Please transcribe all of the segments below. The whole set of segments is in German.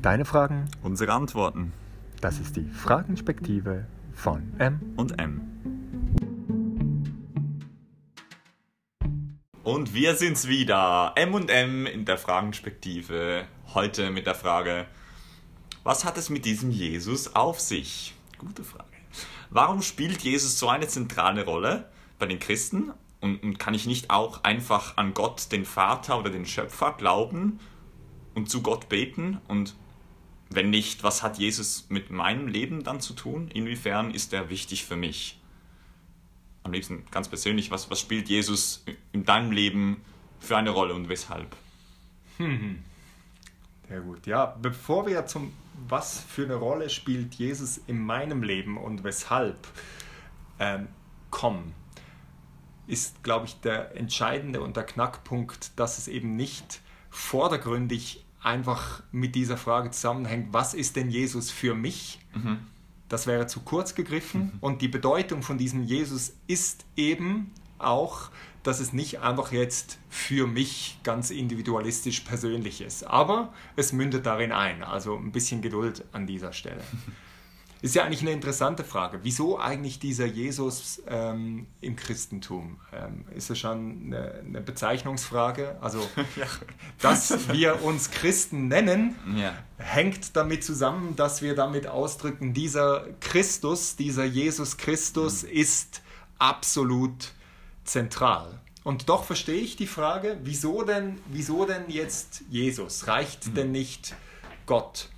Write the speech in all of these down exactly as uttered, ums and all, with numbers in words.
Deine Fragen, Unsere Antworten. das ist die Fragenspektive von M. Und M. Und wir sind's wieder. M und M in der Fragenspektive. Heute mit der Frage, was hat es mit diesem Jesus auf sich? Gute Frage. Warum spielt Jesus so eine zentrale Rolle bei den Christen? Und, und kann ich nicht auch einfach an Gott, den Vater oder den Schöpfer glauben und zu Gott beten? Und wenn nicht, was hat Jesus mit meinem Leben dann zu tun? Inwiefern ist er wichtig für mich? Am liebsten ganz persönlich, was, was spielt Jesus in deinem Leben für eine Rolle und weshalb? Hm. Sehr gut. Ja, bevor wir zum was für eine Rolle spielt Jesus in meinem Leben und weshalb ähm, kommen, ist, glaube ich, der entscheidende und der Knackpunkt, dass es eben nicht vordergründig einfach mit dieser Frage zusammenhängt, was ist denn Jesus für mich? Mhm. Das wäre zu kurz gegriffen. Mhm. Und die Bedeutung von diesem Jesus ist eben auch, dass es nicht einfach jetzt für mich ganz individualistisch persönlich ist. Aber es mündet darin ein. Also ein bisschen Geduld an dieser Stelle. Ist ja eigentlich eine interessante Frage. Wieso eigentlich dieser Jesus ähm, im Christentum? Ähm, ist das schon eine, eine Bezeichnungsfrage? Also, ja. Dass wir uns Christen nennen, ja, hängt damit zusammen, dass wir damit ausdrücken, dieser Christus, dieser Jesus Christus mhm. ist absolut zentral. Und doch verstehe ich die Frage, wieso denn, wieso denn jetzt Jesus? Reicht mhm. denn nicht Gott?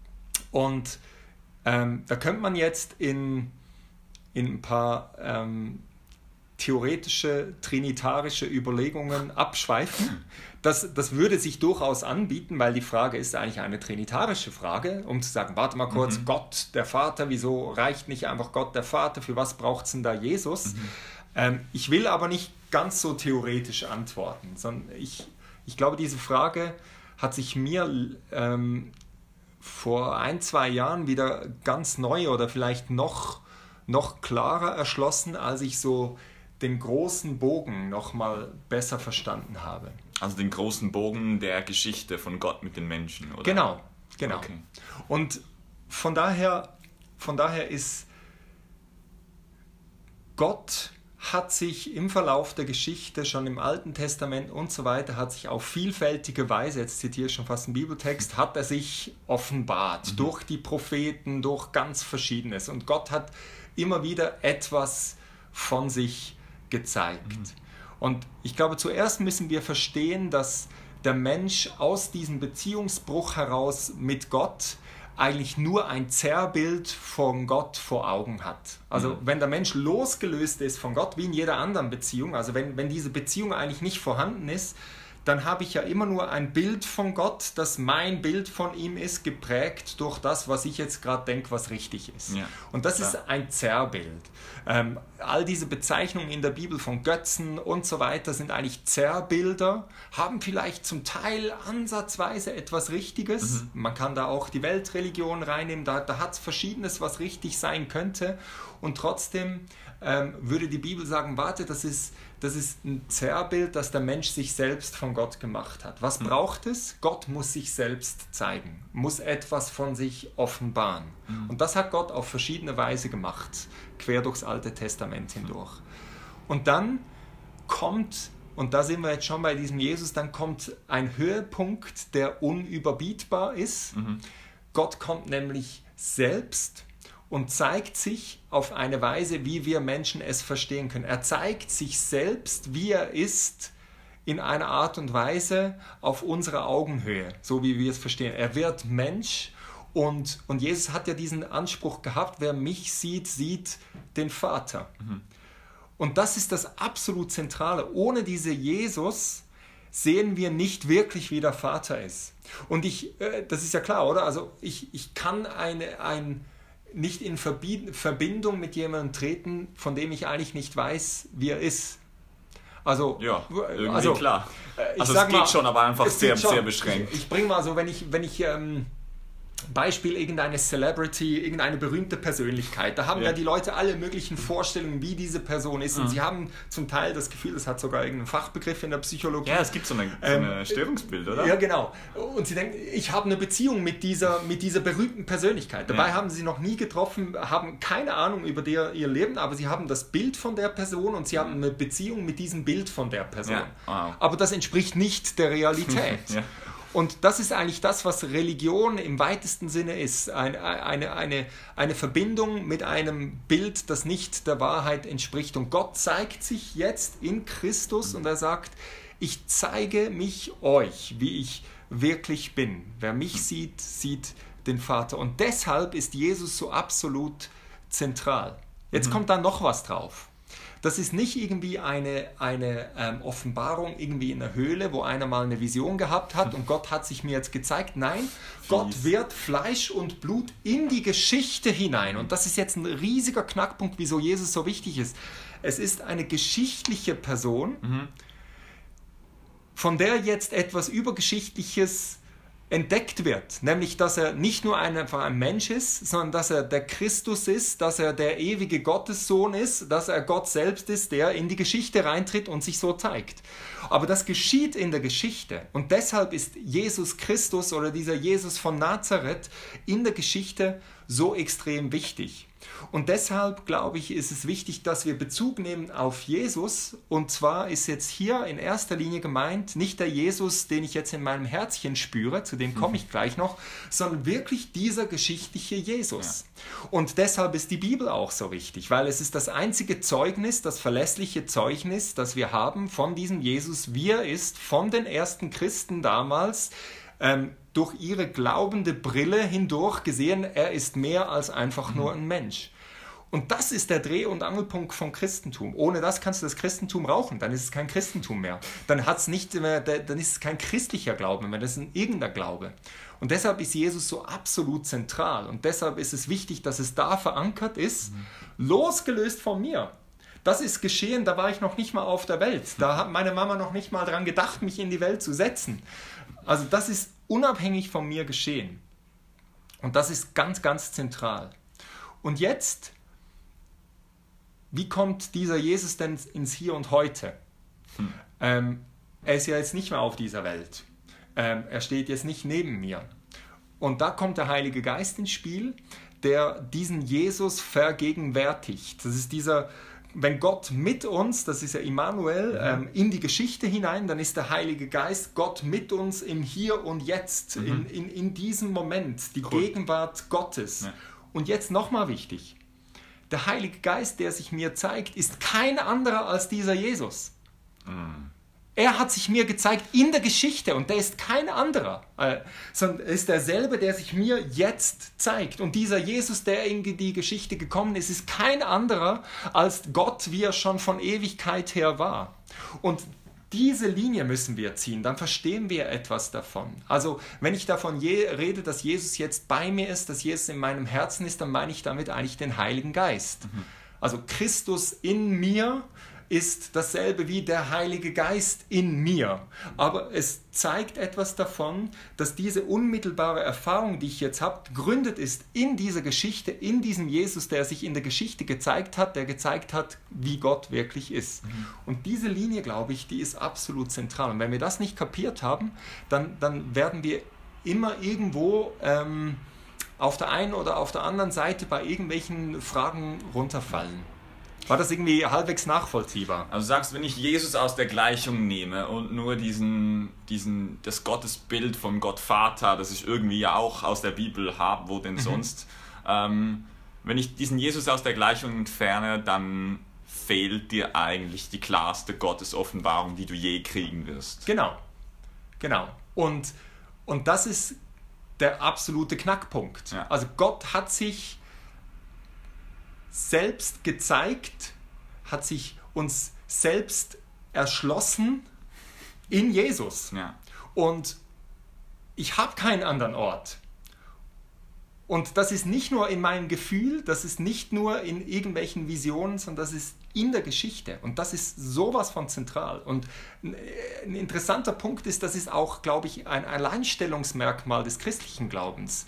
Und Ähm, da könnte man jetzt in, in ein paar ähm, theoretische, trinitarische Überlegungen abschweifen. Das, das würde sich durchaus anbieten, weil die Frage ist eigentlich eine trinitarische Frage, um zu sagen, warte mal kurz, mhm. Gott, der Vater, wieso reicht nicht einfach Gott, der Vater, für was braucht es denn da Jesus? Mhm. Ähm, ich will aber nicht ganz so theoretisch antworten, sondern ich, ich glaube, diese Frage hat sich mir ähm, vor ein, zwei Jahren wieder ganz neu oder vielleicht noch, noch klarer erschlossen, als ich so den großen Bogen noch mal besser verstanden habe. Also den großen Bogen der Geschichte von Gott mit den Menschen, oder? Genau, genau. Okay. Und von daher, von daher ist Gott hat sich im Verlauf der Geschichte, schon im Alten Testament und so weiter, hat sich auf vielfältige Weise, jetzt zitiere ich schon fast einen Bibeltext, hat er sich offenbart, mhm. durch die Propheten, durch ganz Verschiedenes. Und Gott hat immer wieder etwas von sich gezeigt. Mhm. Und ich glaube, zuerst müssen wir verstehen, dass der Mensch aus diesem Beziehungsbruch heraus mit Gott eigentlich nur ein Zerrbild von Gott vor Augen hat. Also mhm. wenn der Mensch losgelöst ist von Gott, wie in jeder anderen Beziehung, also wenn, wenn diese Beziehung eigentlich nicht vorhanden ist, dann habe ich ja immer nur ein Bild von Gott, das mein Bild von ihm ist, geprägt durch das, was ich jetzt gerade denke, was richtig ist. Ja, und das klar. ist ein Zerrbild. Ähm, all diese Bezeichnungen in der Bibel von Götzen und so weiter sind eigentlich Zerrbilder, haben vielleicht zum Teil ansatzweise etwas Richtiges. Mhm. Man kann da auch die Weltreligion reinnehmen, da, da hat es Verschiedenes, was richtig sein könnte. Und trotzdem ähm, würde die Bibel sagen, warte, das ist, das ist ein Zerrbild, das der Mensch sich selbst von Gott gemacht hat. Was mhm. braucht es? Gott muss sich selbst zeigen, muss etwas von sich offenbaren. Mhm. Und das hat Gott auf verschiedene Weise gemacht, quer durchs Alte Testament hindurch. Und dann kommt, und da sind wir jetzt schon bei diesem Jesus, dann kommt ein Höhepunkt, der unüberbietbar ist. Mhm. Gott kommt nämlich selbst und zeigt sich auf eine Weise, wie wir Menschen es verstehen können. Er zeigt sich selbst, wie er ist, in einer Art und Weise auf unserer Augenhöhe, so wie wir es verstehen. Er wird Mensch und, und Jesus hat ja diesen Anspruch gehabt, wer mich sieht, sieht den Vater. Mhm. Und das ist das absolut Zentrale. Ohne diese Jesus sehen wir nicht wirklich, wie der Vater ist. Und ich, äh, das ist ja klar, oder? Also ich, ich kann eine, ein nicht in Verbindung mit jemandem treten, von dem ich eigentlich nicht weiß, wie er ist. Also, ja, irgendwie also, klar. Ich also sag es geht mal, schon, aber einfach sehr, sehr beschränkt. Ich, ich bringe mal so, wenn ich, wenn ich ähm, Beispiel irgendeine Celebrity, irgendeine berühmte Persönlichkeit. Da haben ja, ja die Leute alle möglichen Vorstellungen, wie diese Person ist. Und mhm. sie haben zum Teil das Gefühl, das hat sogar irgendeinen Fachbegriff in der Psychologie. Ja, es gibt so ein ähm, Störungsbild, oder? Ja, genau. Und sie denken, ich habe eine Beziehung mit dieser, mit dieser berühmten Persönlichkeit. Dabei ja. haben sie noch nie getroffen, haben keine Ahnung über der, ihr Leben, aber sie haben das Bild von der Person und sie haben eine Beziehung mit diesem Bild von der Person. Ja. Wow. Aber das entspricht nicht der Realität. ja. Und das ist eigentlich das, was Religion im weitesten Sinne ist. Eine, eine, eine, eine Verbindung mit einem Bild, das nicht der Wahrheit entspricht. Und Gott zeigt sich jetzt in Christus und er sagt, ich zeige mich euch, wie ich wirklich bin. Wer mich sieht, sieht den Vater. Und deshalb ist Jesus so absolut zentral. Jetzt mhm. kommt da noch was drauf. Das ist nicht irgendwie eine, eine ähm, Offenbarung irgendwie in der Höhle, wo einer mal eine Vision gehabt hat und Gott hat sich mir jetzt gezeigt. Nein, Fies. Gott wird Fleisch und Blut in die Geschichte hinein. Und das ist jetzt ein riesiger Knackpunkt, wieso Jesus so wichtig ist. Es ist eine geschichtliche Person, mhm. von der jetzt etwas Übergeschichtliches entdeckt wird, nämlich, dass er nicht nur ein, einfach ein Mensch ist, sondern dass er der Christus ist, dass er der ewige Gottessohn ist, dass er Gott selbst ist, der in die Geschichte reintritt und sich so zeigt. Aber das geschieht in der Geschichte und deshalb ist Jesus Christus oder dieser Jesus von Nazareth in der Geschichte so extrem wichtig. Und deshalb, glaube ich, ist es wichtig, dass wir Bezug nehmen auf Jesus. Und zwar ist jetzt hier in erster Linie gemeint, nicht der Jesus, den ich jetzt in meinem Herzchen spüre, zu dem komme ich gleich noch, sondern wirklich dieser geschichtliche Jesus. Ja. Und deshalb ist die Bibel auch so wichtig, weil es ist das einzige Zeugnis, das verlässliche Zeugnis, das wir haben von diesem Jesus, wie er ist, von den ersten Christen damals, ähm, durch ihre glaubende Brille hindurch gesehen, er ist mehr als einfach mhm. nur ein Mensch. Und das ist der Dreh- und Angelpunkt vom Christentum. Ohne das kannst du das Christentum rauchen, dann ist es kein Christentum mehr. Dann, hat's nicht mehr, dann ist es kein christlicher Glaube mehr, das ist ein irgendeiner Glaube. Und deshalb ist Jesus so absolut zentral. Und deshalb ist es wichtig, dass es da verankert ist, mhm. losgelöst von mir. Das ist geschehen, da war ich noch nicht mal auf der Welt. Da hat meine Mama noch nicht mal daran gedacht, mich in die Welt zu setzen. Also das ist unabhängig von mir geschehen. Und das ist ganz, ganz zentral. Und jetzt, wie kommt dieser Jesus denn ins Hier und Heute? Hm. Ähm, er ist ja jetzt nicht mehr auf dieser Welt. Ähm, er steht jetzt nicht neben mir. Und da kommt der Heilige Geist ins Spiel, der diesen Jesus vergegenwärtigt. Das ist dieser... Wenn Gott mit uns, das ist ja Immanuel, ähm, in die Geschichte hinein, dann ist der Heilige Geist Gott mit uns im Hier und Jetzt, mhm. in, in, in diesem Moment, die cool. Gegenwart Gottes. Ja. Und jetzt nochmal wichtig, der Heilige Geist, der sich mir zeigt, ist kein anderer als dieser Jesus. Mhm. Er hat sich mir gezeigt in der Geschichte und der ist kein anderer, äh, sondern ist derselbe, der sich mir jetzt zeigt. Und dieser Jesus, der in die Geschichte gekommen ist, ist kein anderer als Gott, wie er schon von Ewigkeit her war. Und diese Linie müssen wir ziehen, dann verstehen wir etwas davon. Also wenn ich davon je rede, dass Jesus jetzt bei mir ist, dass Jesus in meinem Herzen ist, dann meine ich damit eigentlich den Heiligen Geist. Mhm. Also Christus in mir ist dasselbe wie der Heilige Geist in mir. Aber es zeigt etwas davon, dass diese unmittelbare Erfahrung, die ich jetzt habe, gegründet ist in dieser Geschichte, in diesem Jesus, der sich in der Geschichte gezeigt hat, der gezeigt hat, wie Gott wirklich ist. Mhm. Und diese Linie, glaube ich, die ist absolut zentral. Und wenn wir das nicht kapiert haben, dann, dann werden wir immer irgendwo ähm, auf der einen oder auf der anderen Seite bei irgendwelchen Fragen runterfallen. War das irgendwie halbwegs nachvollziehbar? Also du sagst, wenn ich Jesus aus der Gleichung nehme und nur diesen, diesen, das Gottesbild von Gott Vater, das ich irgendwie ja auch aus der Bibel habe, wo denn sonst, mhm. ähm, wenn ich diesen Jesus aus der Gleichung entferne, dann fehlt dir eigentlich die klarste Gottesoffenbarung, die du je kriegen wirst. Genau, genau. Und, und das ist der absolute Knackpunkt. Ja. Also Gott hat sich selbst gezeigt, hat sich uns selbst erschlossen in Jesus. Ja. Und ich habe keinen anderen Ort. Und das ist nicht nur in meinem Gefühl, das ist nicht nur in irgendwelchen Visionen, sondern das ist in der Geschichte. Und das ist sowas von zentral. Und ein interessanter Punkt ist, das ist auch, glaube ich, ein Alleinstellungsmerkmal des christlichen Glaubens,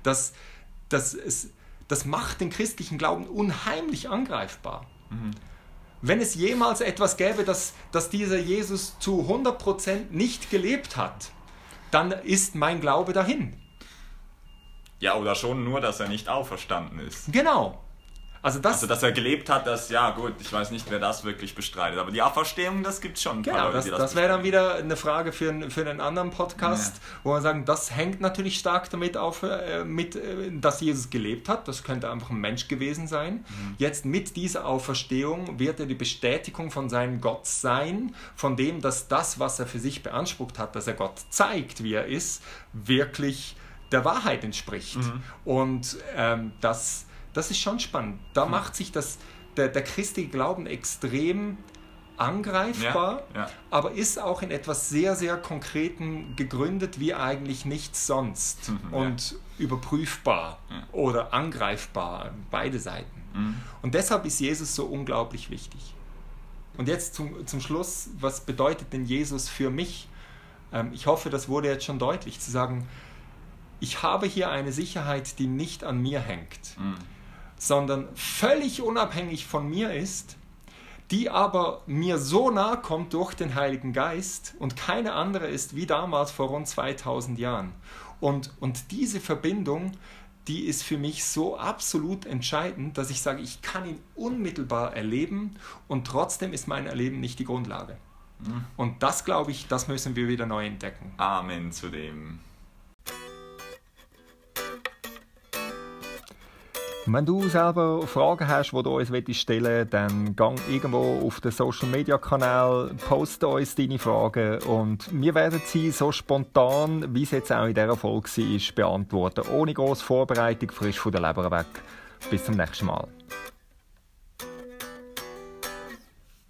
das, das, es, das macht den christlichen Glauben unheimlich angreifbar. Mhm. Wenn es jemals etwas gäbe, das, das dieser Jesus zu hundert Prozent nicht gelebt hat, dann ist mein Glaube dahin. Ja, oder schon nur, dass er nicht auferstanden ist. Genau. Also, das, also, dass er gelebt hat, das, ja gut, ich weiß nicht, wer das wirklich bestreitet. Aber die Auferstehung, das gibt es schon. Genau, Leute, das, das, das wäre dann wieder eine Frage für, einen, für einen anderen Podcast, ja. wo wir sagen, das hängt natürlich stark damit auf, äh, mit, äh, dass Jesus gelebt hat. Das könnte einfach ein Mensch gewesen sein. Mhm. Jetzt mit dieser Auferstehung wird er die Bestätigung von seinem Gott sein, von dem, dass das, was er für sich beansprucht hat, dass er Gott zeigt, wie er ist, wirklich der Wahrheit entspricht. Mhm. Und ähm, das... Das ist schon spannend. Da hm. macht sich das, der, der christliche Glauben extrem angreifbar, ja, ja. aber ist auch in etwas sehr, sehr Konkreten gegründet, wie eigentlich nichts sonst. Mhm, und ja. überprüfbar ja. oder angreifbar, beide Seiten. Mhm. Und deshalb ist Jesus so unglaublich wichtig. Und jetzt zum, zum Schluss, was bedeutet denn Jesus für mich? Ähm, ich hoffe, das wurde jetzt schon deutlich, zu sagen, ich habe hier eine Sicherheit, die nicht an mir hängt. Mhm. sondern völlig unabhängig von mir ist, die aber mir so nahe kommt durch den Heiligen Geist und keine andere ist wie damals vor rund zweitausend Jahren. Und, und diese Verbindung, die ist für mich so absolut entscheidend, dass ich sage, ich kann ihn unmittelbar erleben und trotzdem ist mein Erleben nicht die Grundlage. Mhm. Und das, glaube ich, das müssen wir wieder neu entdecken. Amen zu dem. Wenn du selber Fragen hast, die du uns stellen willst, dann gang irgendwo auf den Social Media Kanal, poste uns deine Fragen und wir werden sie so spontan, wie es jetzt auch in dieser Folge war, beantworten. Ohne grosse Vorbereitung, frisch von der Leber weg. Bis zum nächsten Mal.